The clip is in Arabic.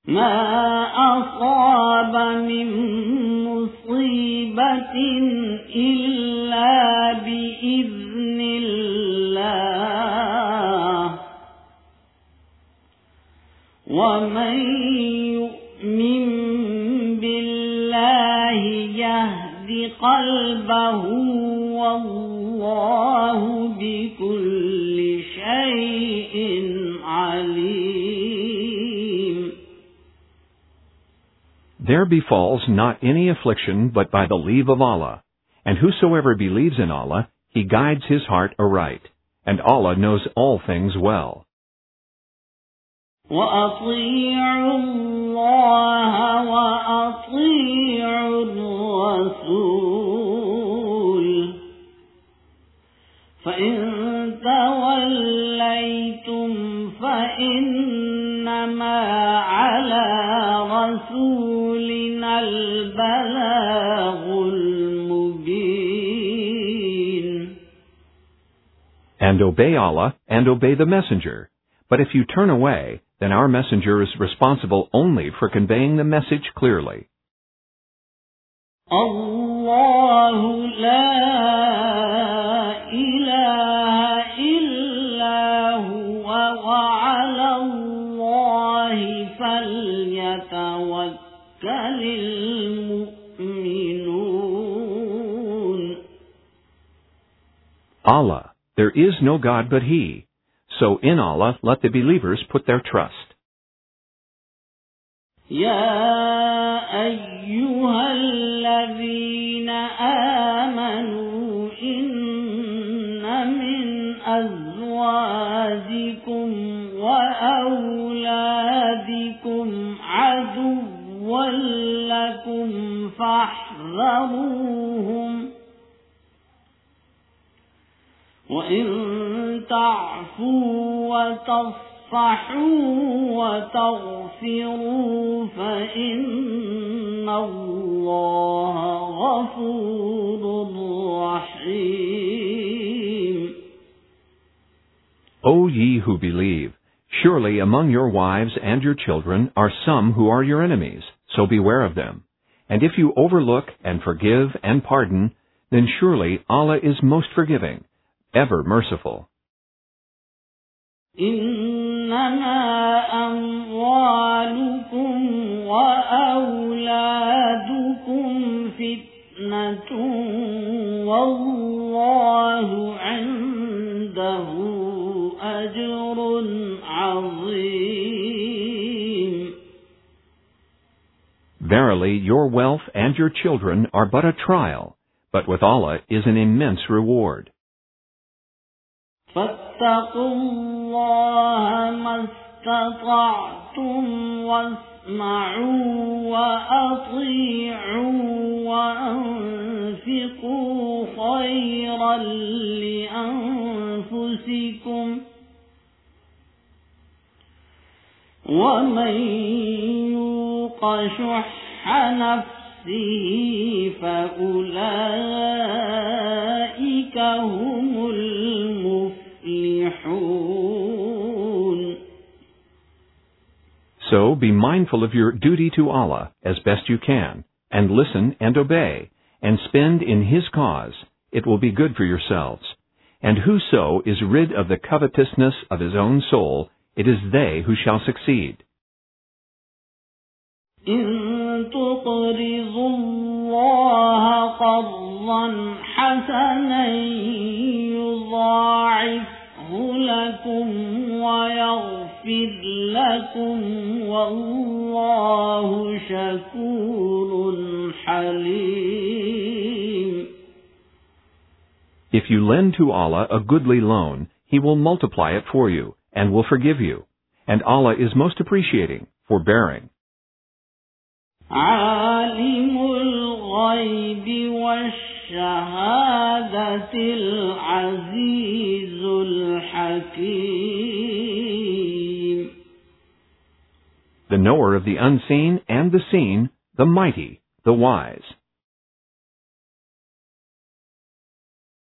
ما أصاب من مصيبة إلا بإذن الله ومن يؤمن بالله يهد قلبه والله بكل شيء عليم. There befalls not any affliction but by the leave of Allah, and whosoever believes in Allah, He guides his heart aright, and Allah knows all things well. وأطيعوا الله وأطيعوا الرسول فإن توليتم فإنما على رسولنا البلاغ المبين. And obey Allah and obey the Messenger. But if you turn away, then our messenger is responsible only for conveying the message clearly. الله لا إله إلا هو وعلى الله فليتوكل المؤمنون. Allah, there is no God but He. So in Allah let the believers put their trust. يا أيها الذين آمنوا إن من أزواجكم وأولادكم عدوا لكم فاحذروهم وإن تعفوا وتصفحوا وتغفروا فإن الله غفور رحيم. O ye who believe, surely among your wives and your children are some who are your enemies, so beware of them. And if you overlook and forgive and pardon, then surely Allah is most forgiving, ever merciful. إنما أموالكم وأولادكم فتنة والله عنده أجر عظيم. Verily, your wealth and your children are but a trial, but with Allah is an immense reward. فاتقوا الله ما استطعتم واسمعوا وأطيعوا وأنفقوا خيرا لأنفسكم ومن يوق شح نفسه فأولئك هم المفلحون. So be mindful of your duty to Allah as best you can, and listen and obey, and spend in His cause. It will be good for yourselves. And whoso is rid of the covetousness of his own soul, it is they who shall succeed. إن تقرضوا الله قرضا حسنا يضاعفه لكم ويغفر لكم والله شكور حليم. If you lend to Allah a goodly loan, He will multiply it for you, and will forgive you. And Allah is most appreciating, forbearing. عالم الغيب والشهادة العزيز الحكيم. The knower of the unseen and the seen, the mighty, the wise.